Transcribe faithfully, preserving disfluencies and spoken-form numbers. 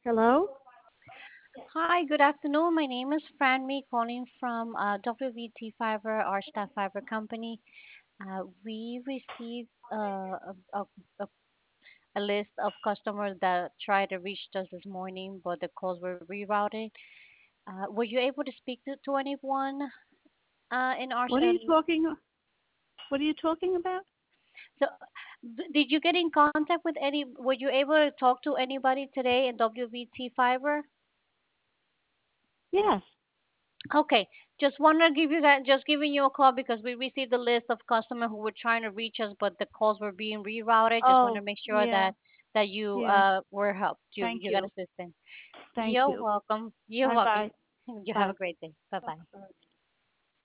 Hello? Hi, good afternoon. My name is Franmy calling from uh, W V T Fiber, our staff fiber company. Uh, we received uh, a, a, a a list of customers that tried to reach us this morning, but the calls were rerouted. Uh, were you able to speak to, to anyone uh, in our? What are Uh, you talking what are you talking about? so, d- did you get in contact with any? Were you able to talk to anybody today in W V T Fiber? Yes. Okay, just want to give you that, just giving you a call because we received a list of customers who were trying to reach us, but the calls were being rerouted. Just want to Oh, make sure yeah. that that you Yeah. uh were helped. You Thank you got you. assistance. Thank You're you. welcome. You're welcome. Bye-bye. You have a Bye. great day. Bye bye.